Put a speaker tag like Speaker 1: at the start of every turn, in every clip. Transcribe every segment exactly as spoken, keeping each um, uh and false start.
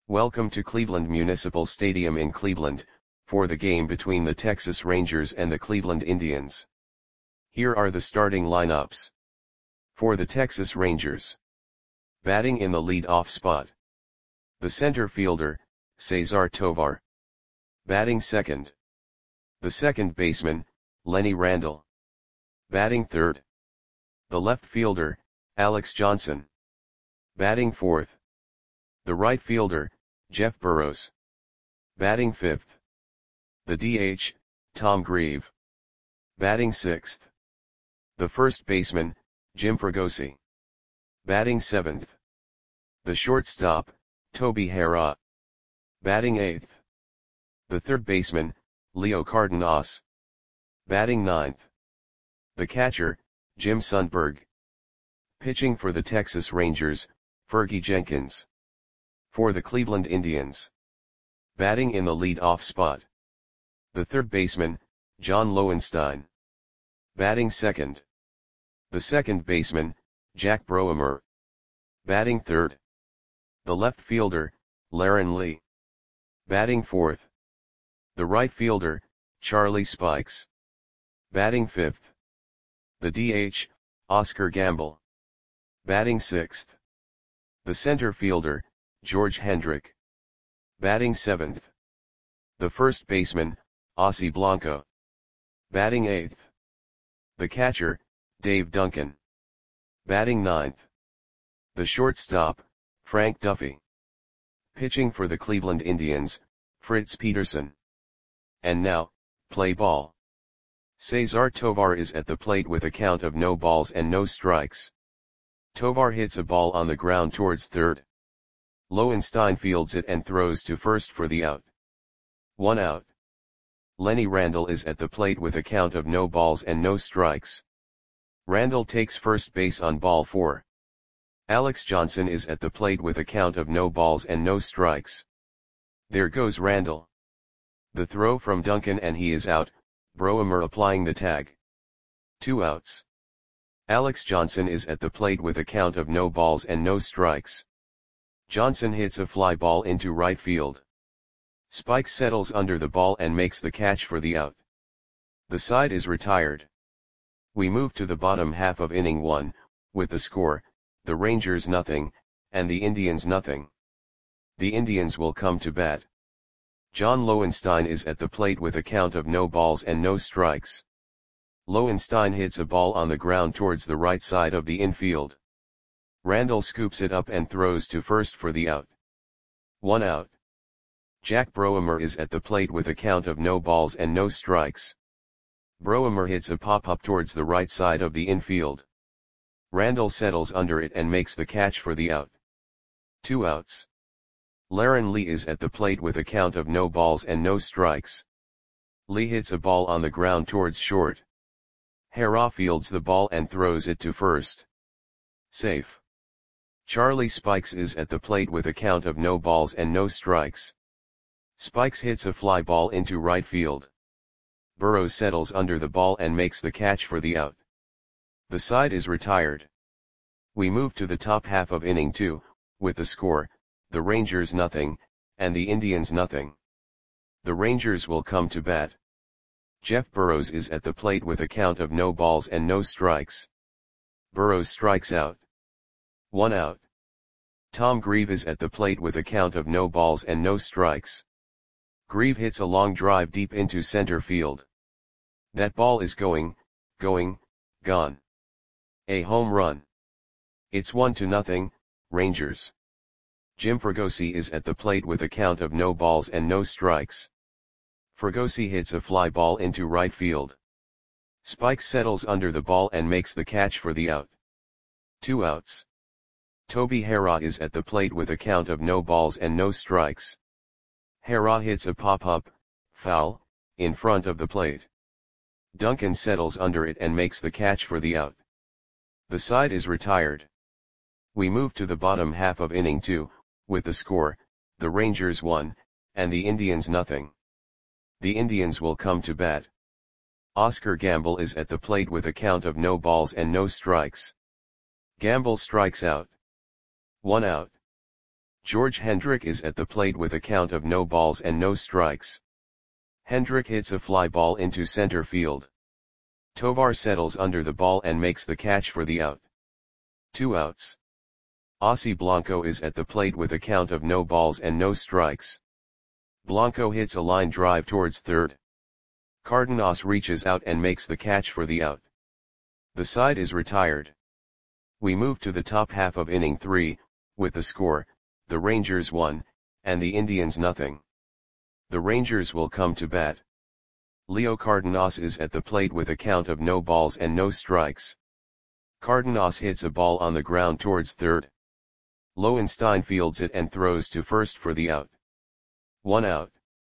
Speaker 1: Welcome to Cleveland Municipal Stadium in Cleveland, for the game between the Texas Rangers and the Cleveland Indians. Here are the starting lineups. For the Texas Rangers. Batting in the lead-off spot. The center fielder, Cesar Tovar. Batting second. The second baseman, Lenny Randle. Batting third. The left fielder, Alex Johnson. Batting fourth. The right fielder, Jeff Burroughs. Batting fifth. The D H, Tom Grieve. Batting sixth. The first baseman, Jim Fregosi. Batting seventh. The shortstop, Toby Harrah. Batting eighth. The third baseman, Leo Cardenas. Batting ninth. The catcher, Jim Sundberg. Pitching for the Texas Rangers, Fergie Jenkins. For the Cleveland Indians. Batting in the lead-off spot. The third baseman, John Lowenstein. Batting second. The second baseman, Jack Broemer. Batting third. The left fielder, Laren Lee. Batting fourth. The right fielder, Charlie Spikes. Batting fifth. The D H, Oscar Gamble. Batting sixth. The center fielder, George Hendrick. Batting seventh. The first baseman, Ossie Blanco. Batting eighth. The catcher, Dave Duncan. Batting ninth. The shortstop, Frank Duffy. Pitching for the Cleveland Indians, Fritz Peterson. And now, play ball. Cesar Tovar is at the plate with a count of no balls and no strikes. Tovar hits a ball on the ground towards third. Lowenstein fields it and throws to first for the out. One out. Lenny Randle is at the plate with a count of no balls and no strikes. Randle takes first base on ball four. Alex Johnson is at the plate with a count of no balls and no strikes. There goes Randle. The throw from Duncan and he is out, Broemer applying the tag. Two outs. Alex Johnson is at the plate with a count of no balls and no strikes. Johnson hits a fly ball into right field. Spikes settles under the ball and makes the catch for the out. The side is retired. We move to the bottom half of inning one, with the score, the Rangers nothing, and the Indians nothing. The Indians will come to bat. John Lowenstein is at the plate with a count of no balls and no strikes. Lowenstein hits a ball on the ground towards the right side of the infield. Randle scoops it up and throws to first for the out. One out. Jack Broemer is at the plate with a count of no balls and no strikes. Broemer hits a pop-up towards the right side of the infield. Randle settles under it and makes the catch for the out. Two outs. Laren Lee is at the plate with a count of no balls and no strikes. Lee hits a ball on the ground towards short. Harrah fields the ball and throws it to first. Safe. Charlie Spikes is at the plate with a count of no balls and no strikes. Spikes hits a fly ball into right field. Burroughs settles under the ball and makes the catch for the out. The side is retired. We move to the top half of inning two, with the score, the Rangers nothing, and the Indians nothing. The Rangers will come to bat. Jeff Burroughs is at the plate with a count of no balls and no strikes. Burroughs strikes out. One out. Tom Grieve is at the plate with a count of no balls and no strikes. Grieve hits a long drive deep into center field. That ball is going, going, gone. A home run. It's one to nothing, Rangers. Jim Fregosi is at the plate with a count of no balls and no strikes. Fregosi hits a fly ball into right field. Spikes settles under the ball and makes the catch for the out. Two outs. Toby Harrah is at the plate with a count of no balls and no strikes. Harrah hits a pop-up, foul, in front of the plate. Duncan settles under it and makes the catch for the out. The side is retired. We move to the bottom half of inning two, with the score, the Rangers one, and the Indians nothing. The Indians will come to bat. Oscar Gamble is at the plate with a count of no balls and no strikes. Gamble strikes out. One out. George Hendrick is at the plate with a count of no balls and no strikes. Hendrick hits a fly ball into center field. Tovar settles under the ball and makes the catch for the out. Two outs. Ossie Blanco is at the plate with a count of no balls and no strikes. Blanco hits a line drive towards third. Cardenas reaches out and makes the catch for the out. The side is retired. We move to the top half of inning three, with the score, the Rangers one, and the Indians nothing. The Rangers will come to bat. Leo Cardenas is at the plate with a count of no balls and no strikes. Cardenas hits a ball on the ground towards third. Lowenstein fields it and throws to first for the out. One out.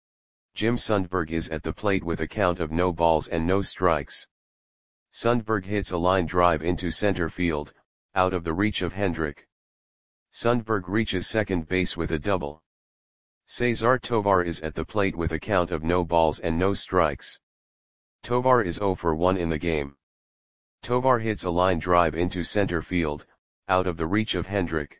Speaker 1: Jim Sundberg is at the plate with a count of no balls and no strikes. Sundberg hits a line drive into center field, out of the reach of Hendrick. Sundberg reaches second base with a double. Cesar Tovar is at the plate with a count of no balls and no strikes. Tovar is oh for one in the game. Tovar hits a line drive into center field, out of the reach of Hendrick.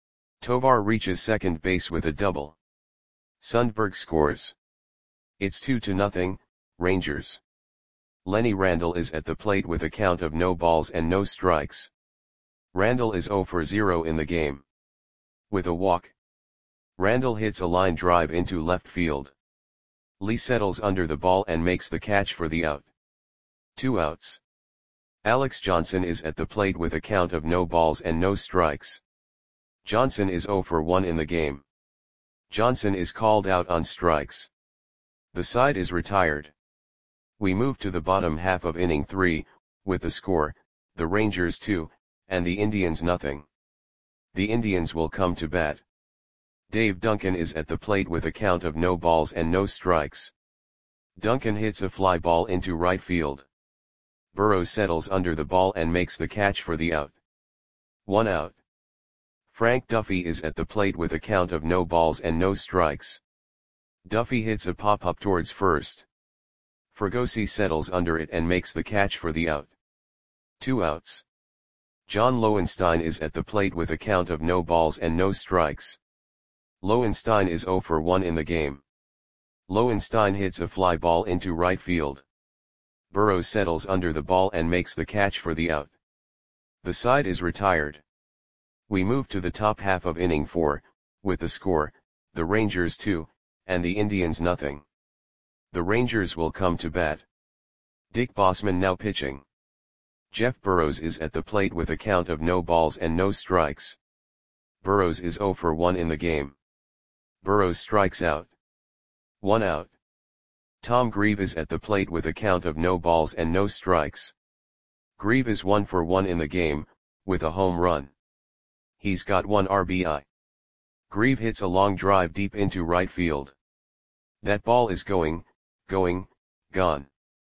Speaker 1: Tovar reaches second base with a double. Sundberg scores. It's two to nothing, Rangers. Lenny Randle is at the plate with a count of no balls and no strikes. Randle is oh for zero in the game. With a walk. Randle hits a line drive into left field. Lee settles under the ball and makes the catch for the out. Two outs. Alex Johnson is at the plate with a count of no balls and no strikes. Johnson is oh for one in the game. Johnson is called out on strikes. The side is retired. We move to the bottom half of inning three, with the score, the Rangers two, and the Indians nothing. The Indians will come to bat. Dave Duncan is at the plate with a count of no balls and no strikes. Duncan hits a fly ball into right field. Burrows settles under the ball and makes the catch for the out. One out. Frank Duffy is at the plate with a count of no balls and no strikes. Duffy hits a pop-up towards first. Fregosi settles under it and makes the catch for the out. Two outs. John Lowenstein is at the plate with a count of no balls and no strikes. Lowenstein is oh for one in the game. Lowenstein hits a fly ball into right field. Burrows settles under the ball and makes the catch for the out. The side is retired. We move to the top half of inning four, with the score, the Rangers two, and the Indians nothing. The Rangers will come to bat. Dick Bossman now pitching. Jeff Burrows is at the plate with a count of no balls and no strikes. Burrows is oh for one in the game. Burrows strikes out. One out. Tom Grieve is at the plate with a count of no balls and no strikes. Grieve is one for one in the game, with a home run. He's got one R B I. Grieve hits a long drive deep into right field. That ball is going, going, gone.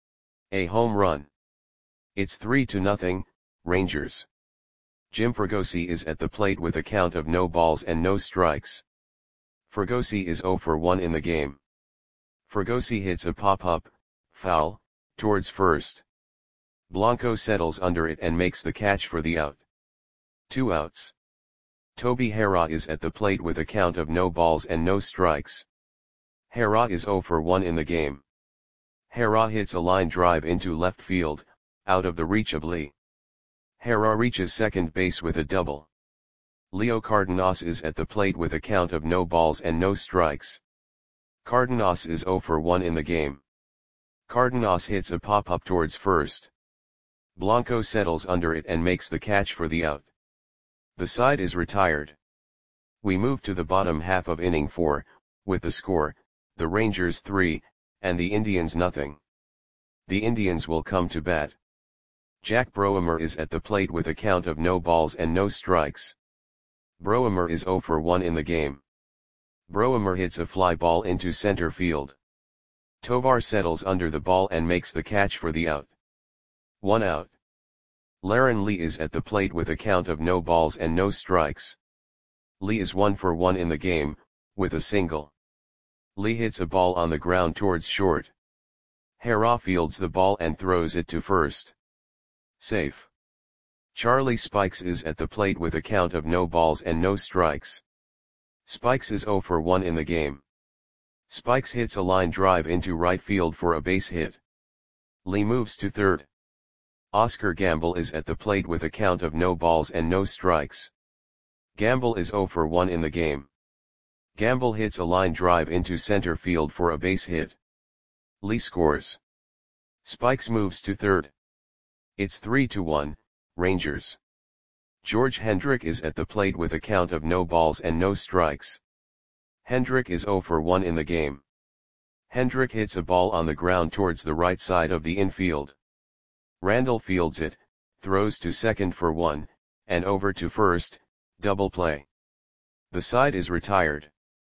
Speaker 1: A home run. It's three to nothing, Rangers. Jim Fregosi is at the plate with a count of no balls and no strikes. Fregosi is oh for one in the game. Fregosi hits a pop-up, foul, towards first. Blanco settles under it and makes the catch for the out. Two outs. Toby Harrah is at the plate with a count of no balls and no strikes. Harrah is oh for one in the game. Harrah hits a line drive into left field, out of the reach of Lee. Harrah reaches second base with a double. Leo Cardenas is at the plate with a count of no balls and no strikes. Cardenas is oh for one in the game. Cardenas hits a pop-up towards first. Blanco settles under it and makes the catch for the out. The side is retired. We move to the bottom half of inning four, with the score, the Rangers three, and the Indians nothing. The Indians will come to bat. Jack Broemer is at the plate with a count of no balls and no strikes. Broemer is oh for one in the game. Broemer hits a fly ball into center field. Tovar settles under the ball and makes the catch for the out. One out. Laren Lee is at the plate with a count of no balls and no strikes. Lee is one for one in the game, with a single. Lee hits a ball on the ground towards short. Harrah fields the ball and throws it to first. Safe. Charlie Spikes is at the plate with a count of no balls and no strikes. Spikes is zero for one in the game. Spikes hits a line drive into right field for a base hit. Lee moves to third. Oscar Gamble is at the plate with a count of no balls and no strikes. Gamble is zero for one in the game. Gamble hits a line drive into center field for a base hit. Lee scores. Spikes moves to third. It's three to one, Rangers. George Hendrick is at the plate with a count of no balls and no strikes. Hendrick is zero for one in the game. Hendrick hits a ball on the ground towards the right side of the infield. Randall fields it, throws to second for one, and over to first, double play. The side is retired.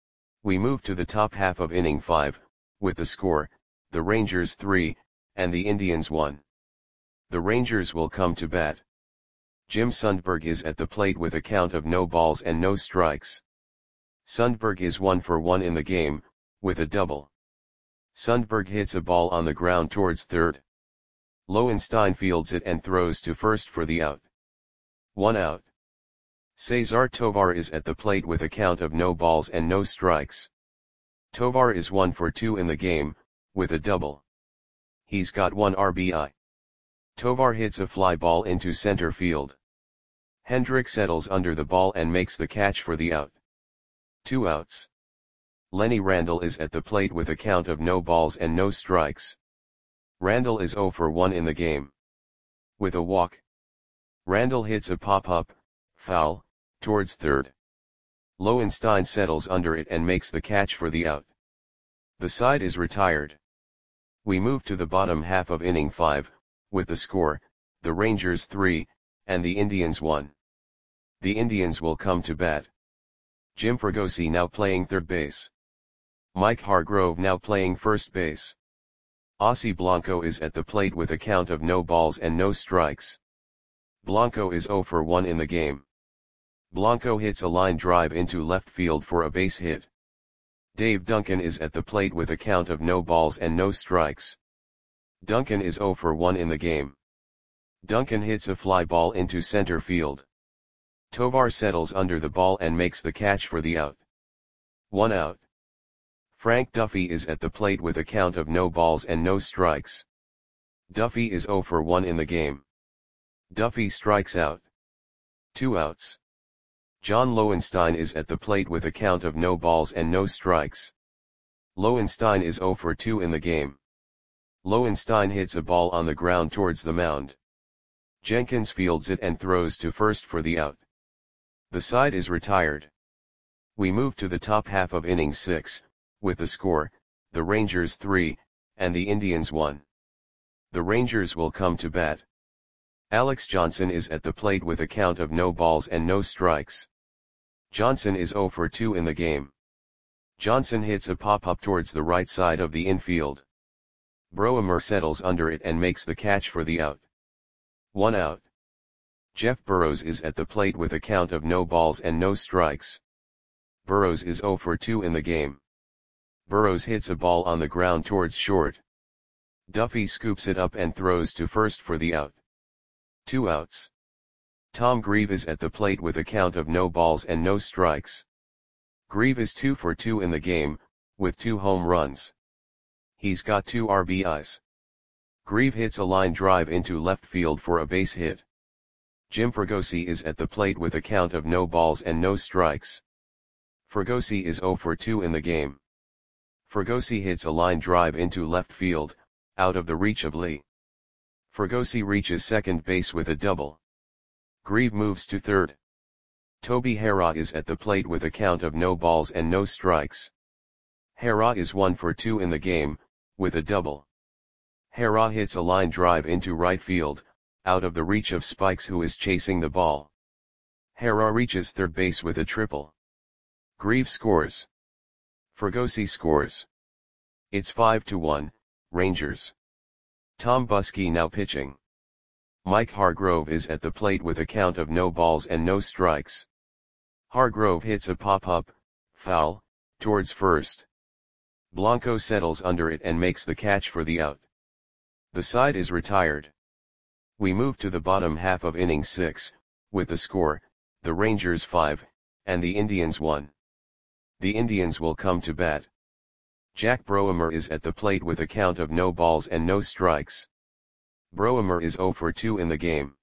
Speaker 1: We move to the top half of inning five, with the score, the Rangers three, and the Indians one. The Rangers will come to bat. Jim Sundberg is at the plate with a count of no balls and no strikes. Sundberg is one for one in the game, with a double. Sundberg hits a ball on the ground towards third. Lowenstein fields it and throws to first for the out. One out. Cesar Tovar is at the plate with a count of no balls and no strikes. Tovar is one for two in the game, with a double. He's got one R B I. Tovar hits a fly ball into center field. Hendrick settles under the ball and makes the catch for the out. Two outs. Lenny Randall is at the plate with a count of no balls and no strikes. Randall is zero for one in the game. With a walk. Randall hits a pop-up, foul, towards third. Lowenstein settles under it and makes the catch for the out. The side is retired. We move to the bottom half of inning five, with the score, the Rangers three, and the Indians one. The Indians will come to bat. Jim Fregosi now playing third base. Mike Hargrove now playing first base. Ossie Blanco is at the plate with a count of no balls and no strikes. Blanco is zero for one in the game. Blanco hits a line drive into left field for a base hit. Dave Duncan is at the plate with a count of no balls and no strikes. Duncan is zero for one in the game. Duncan hits a fly ball into center field. Tovar settles under the ball and makes the catch for the out. One out. Frank Duffy is at the plate with a count of no balls and no strikes. Duffy is zero for one in the game. Duffy strikes out. Two outs. John Lowenstein is at the plate with a count of no balls and no strikes. Lowenstein is zero for two in the game. Lowenstein hits a ball on the ground towards the mound. Jenkins fields it and throws to first for the out. The side is retired. We move to the top half of inning six, with the score, the Rangers three, and the Indians one. The Rangers will come to bat. Alex Johnson is at the plate with a count of no balls and no strikes. Johnson is zero for two in the game. Johnson hits a pop-up towards the right side of the infield. Broemer settles under it and makes the catch for the out. One out. Jeff Burrows is at the plate with a count of no balls and no strikes. Burrows is zero for two in the game. Burrows hits a ball on the ground towards short. Duffy scoops it up and throws to first for the out. Two outs. Tom Grieve is at the plate with a count of no balls and no strikes. Grieve is two for two in the game, with two home runs. He's got two R B Is. Grieve hits a line drive into left field for a base hit. Jim Fregosi is at the plate with a count of no balls and no strikes. Fregosi is zero for two in the game. Fregosi hits a line drive into left field, out of the reach of Lee. Fregosi reaches second base with a double. Grieve moves to third. Toby Harrah is at the plate with a count of no balls and no strikes. Harrah is one for two in the game, with a double. Harrah hits a line drive into right field, out of the reach of Spikes who is chasing the ball. Harrah reaches third base with a triple. Grieve scores. Fregosi scores. It's five to one, Rangers. Tom Buskey now pitching. Mike Hargrove is at the plate with a count of no balls and no strikes. Hargrove hits a pop-up, foul, towards first. Blanco settles under it and makes the catch for the out. The side is retired. We move to the bottom half of inning six, with the score, the Rangers five, and the Indians one. The Indians will come to bat. Jack Broemer is at the plate with a count of no balls and no strikes. Broemer is oh for two in the game.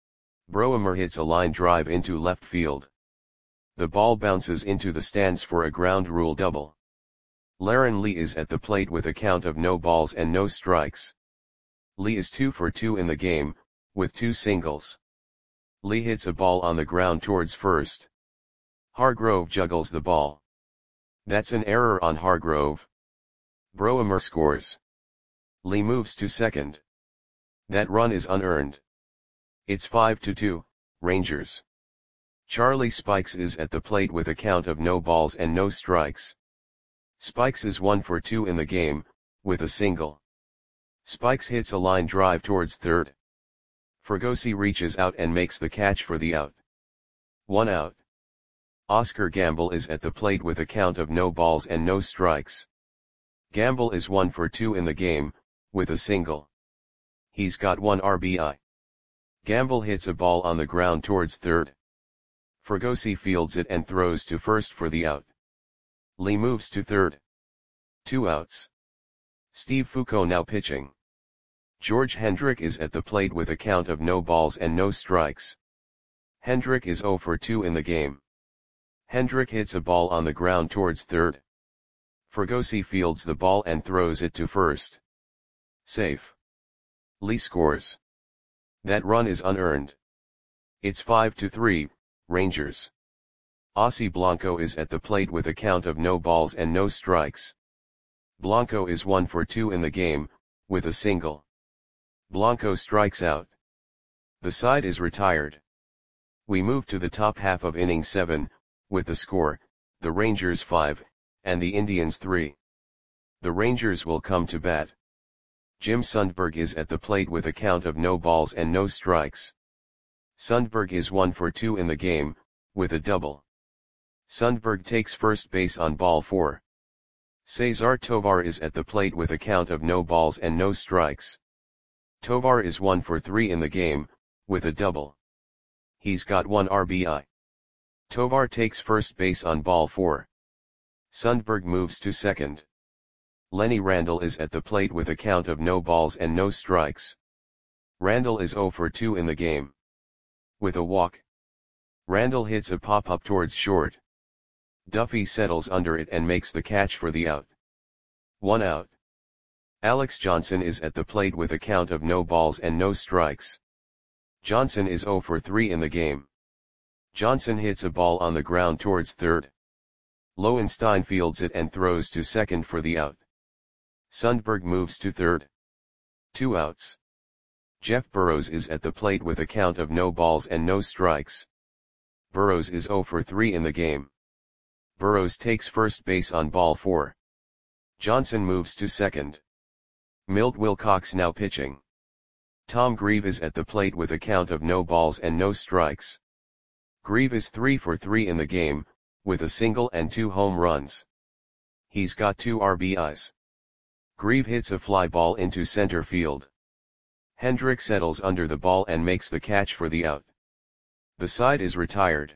Speaker 1: Broemer hits a line drive into left field. The ball bounces into the stands for a ground rule double. Laren Lee is at the plate with a count of no balls and no strikes. Lee is two for two in the game, with two singles. Lee hits a ball on the ground towards first. Hargrove juggles the ball. That's an error on Hargrove. Broemer scores. Lee moves to second. That run is unearned. It's five to two, Rangers. Charlie Spikes is at the plate with a count of no balls and no strikes. Spikes is one for two in the game, with a single. Spikes hits a line drive towards third. Fregosi reaches out and makes the catch for the out. One out. Oscar Gamble is at the plate with a count of no balls and no strikes. Gamble is one for two in the game, with a single. He's got one R B I. Gamble hits a ball on the ground towards third. Fregosi fields it and throws to first for the out. Lee moves to third. Two outs. Steve Foucault now pitching. George Hendrick is at the plate with a count of no balls and no strikes. Hendrick is oh for two in the game. Hendrick hits a ball on the ground towards third. Fregosi fields the ball and throws it to first. Safe. Lee scores. That run is unearned. It's five to three, Rangers. Ossie Blanco is at the plate with a count of no balls and no strikes. Blanco is one for two in the game, with a single. Blanco strikes out. The side is retired. We move to the top half of inning seven, with the score, the Rangers five, and the Indians three. The Rangers will come to bat. Jim Sundberg is at the plate with a count of no balls and no strikes. Sundberg is one for two in the game, with a double. Sundberg takes first base on ball four. Cesar Tovar is at the plate with a count of no balls and no strikes. Tovar is one for three in the game, with a double. He's got one R B I. Tovar takes first base on ball four. Sundberg moves to second. Lenny Randle is at the plate with a count of no balls and no strikes. Randle is oh for two in the game. With a walk. Randle hits a pop-up towards short. Duffy settles under it and makes the catch for the out. One out. Alex Johnson is at the plate with a count of no balls and no strikes. Johnson is oh for three in the game. Johnson hits a ball on the ground towards third. Lowenstein fields it and throws to second for the out. Sundberg moves to third. Two outs. Jeff Burrows is at the plate with a count of no balls and no strikes. Burrows is oh for three in the game. Burrows takes first base on ball four. Johnson moves to second. Milt Wilcox now pitching. Tom Grieve is at the plate with a count of no balls and no strikes. Grieve is three for three in the game, with a single and two home runs. He's got two R B Is. Grieve hits a fly ball into center field. Hendrick settles under the ball and makes the catch for the out. The side is retired.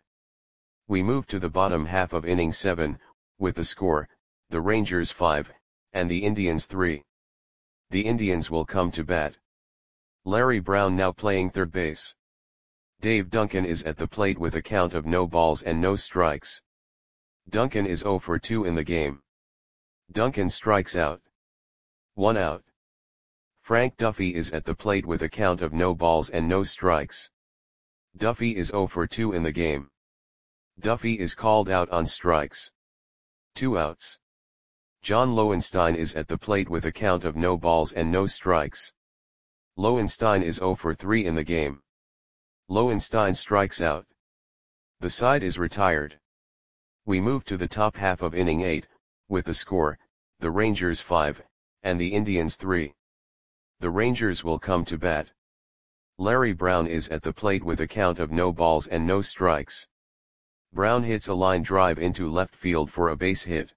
Speaker 1: We move to the bottom half of inning seven, with the score, the Rangers five, and the Indians three. The Indians will come to bat. Larry Brown now playing third base. Dave Duncan is at the plate with a count of no balls and no strikes. Duncan is oh for two in the game. Duncan strikes out. One out. Frank Duffy is at the plate with a count of no balls and no strikes. Duffy is oh for two in the game. Duffy is called out on strikes. Two outs. John Lowenstein is at the plate with a count of no balls and no strikes. Lowenstein is oh for three in the game. Lowenstein strikes out. The side is retired. We move to the top half of inning eight, with the score, the Rangers five, and the Indians three. The Rangers will come to bat. Larry Brown is at the plate with a count of no balls and no strikes. Brown hits a line drive into left field for a base hit.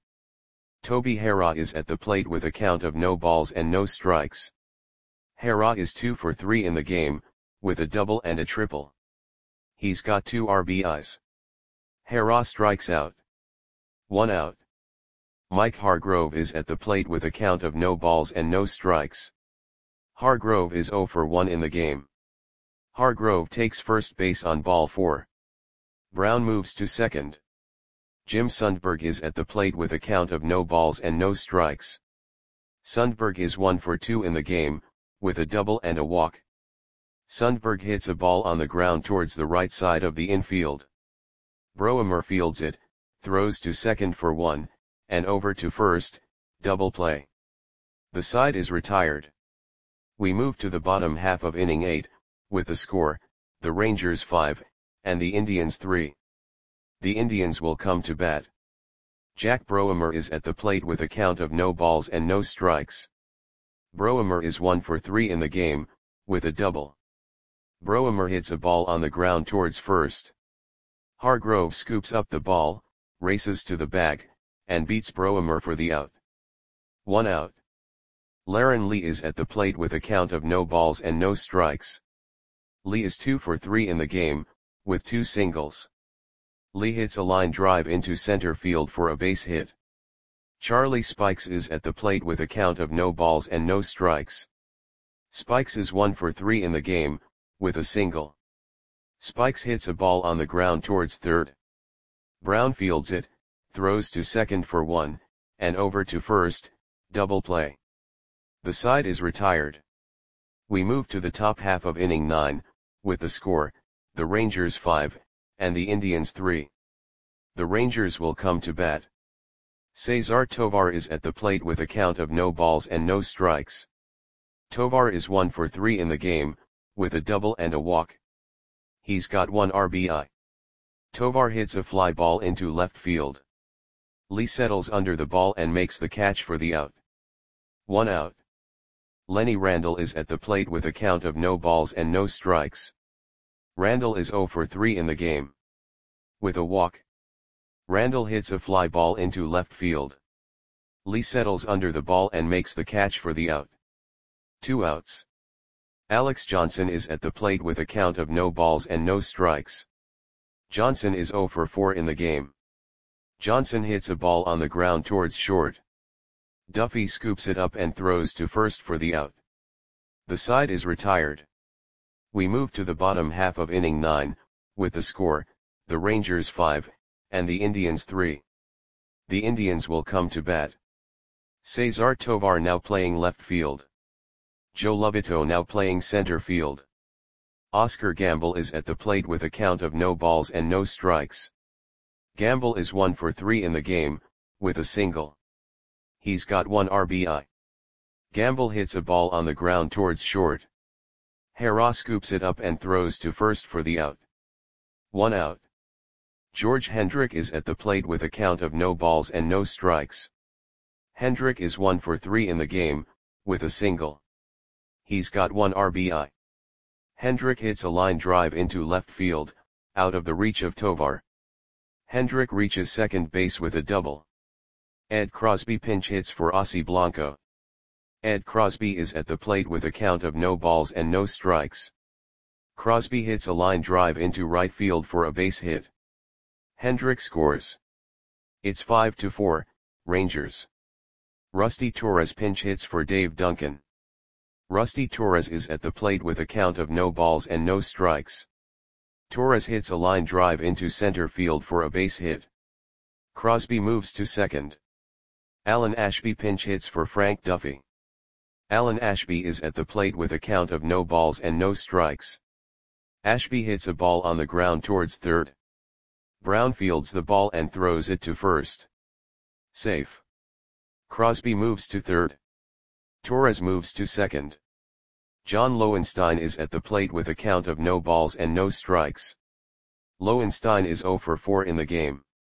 Speaker 1: Toby Harrah is at the plate with a count of no balls and no strikes. Harrah is two for three in the game, with a double and a triple. He's got two R B Is. Harrah strikes out. One out. Mike Hargrove is at the plate with a count of no balls and no strikes. Hargrove is zero for one in the game. Hargrove takes first base on ball four. Brown moves to second. Jim Sundberg is at the plate with a count of no balls and no strikes. Sundberg is one for two in the game, with a double and a walk. Sundberg hits a ball on the ground towards the right side of the infield. Broemer fields it, throws to second for one, and over to first, double play. The side is retired. We move to the bottom half of inning eight, with the score, the Rangers five, and the Indians three. The Indians will come to bat. Jack Broemer is at the plate with a count of no balls and no strikes. Broemer is one for three in the game, with a double. Broemer hits a ball on the ground towards first. Hargrove scoops up the ball, races to the bag, and beats Broemer for the out. One out. Laren Lee is at the plate with a count of no balls and no strikes. Lee is two for three in the game, with two singles. Lee hits a line drive into center field for a base hit. Charlie Spikes is at the plate with a count of no balls and no strikes. Spikes is one for three in the game, with a single. Spikes hits a ball on the ground towards third. Brown fields it, throws to second for one, and over to first, double play. The side is retired. We move to the top half of inning nine, with the score, the Rangers five, and the Indians three. The Rangers will come to bat. Cesar Tovar is at the plate with a count of no balls and no strikes. Tovar is one for three in the game, with a double and a walk. He's got one R B I. Tovar hits a fly ball into left field. Lee settles under the ball and makes the catch for the out. One out. Lenny Randle is at the plate with a count of no balls and no strikes. Randle is zero for three in the game. With a walk. Randle hits a fly ball into left field. Lee settles under the ball and makes the catch for the out. Two outs. Alex Johnson is at the plate with a count of no balls and no strikes. Johnson is zero for four in the game. Johnson hits a ball on the ground towards short. Duffy scoops it up and throws to first for the out. The side is retired. We move to the bottom half of inning nine, with the score, the Rangers five, and the Indians three. The Indians will come to bat. Cesar Tovar now playing left field. Joe Lovito now playing center field. Oscar Gamble is at the plate with a count of no balls and no strikes. Gamble is one for three in the game, with a single. He's got one R B I. Gamble hits a ball on the ground towards short. Hera scoops it up and throws to first for the out. One out. George Hendrick is at the plate with a count of no balls and no strikes. Hendrick is one for three in the game, with a single. He's got one R B I. Hendrick hits a line drive into left field, out of the reach of Tovar. Hendrick reaches second base with a double. Ed Crosby pinch hits for Ossie Blanco. Ed Crosby is at the plate with a count of no balls and no strikes. Crosby hits a line drive into right field for a base hit. Hendrick scores. It's five to four, Rangers. Rusty Torres pinch hits for Dave Duncan. Rusty Torres is at the plate with a count of no balls and no strikes. Torres hits a line drive into center field for a base hit. Crosby moves to second. Alan Ashby pinch hits for Frank Duffy. Alan Ashby is at the plate with a count of no balls and no strikes. Ashby hits a ball on the ground towards third. Brown fields the ball and throws it to first. Safe. Crosby moves to third. Torres moves to second. John Lowenstein is at the plate with a count of no balls and no strikes. Lowenstein is zero for four in the game.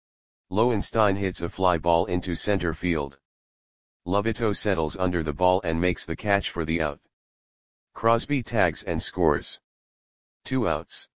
Speaker 1: Lowenstein hits a fly ball into center field. Lovito settles under the ball and makes the catch for the out. Crosby tags and scores. Two outs.